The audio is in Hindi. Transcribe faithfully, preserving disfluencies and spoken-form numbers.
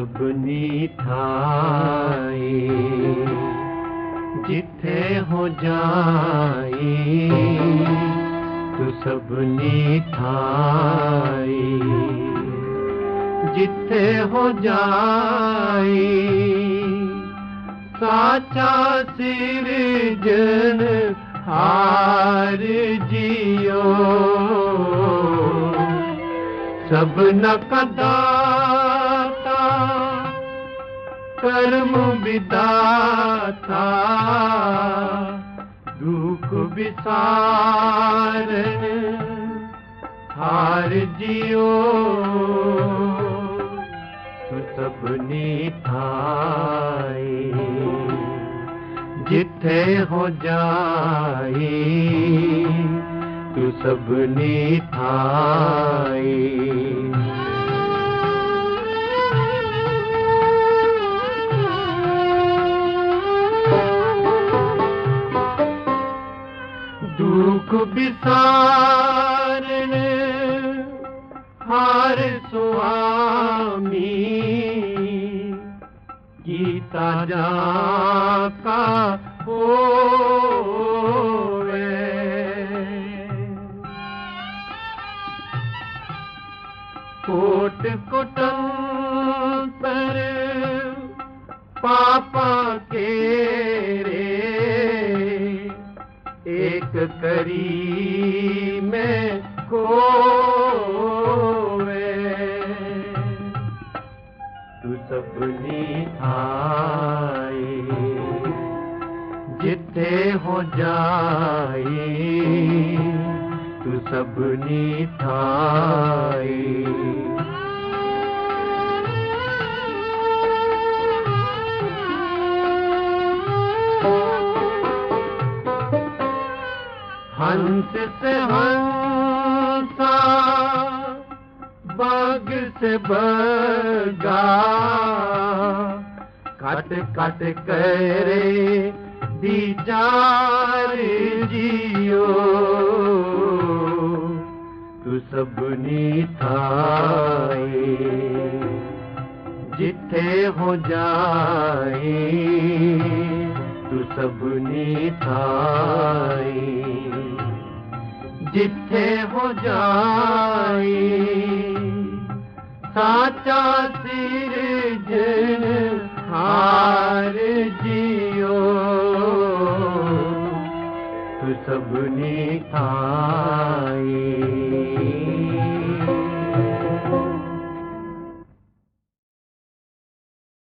सबनी थाए जिथे हो जाए तू सबनी थाए जिथे हो जाए साचा सिरजन हार जियो सबना कदाता कर्म विदाता दुख विसार हार जियो तू सबनी थाए जिथे हो जाए तू सबनी थाए दुख विसारण हार स्वामी गीता जाका होवे कोट कोटंतर पापा के रे एक करी में कोवे तू सबनी थाए जिथे हो जाए तू सबनी थाए हंस से हंसा बाग से बगा काट काट करे दीजार जियो तू सबनी थाए जिथे हो जाए तू सबनी थाए जिथे हो जाए साचा सिरजन हार जियो तू सबनी थाए।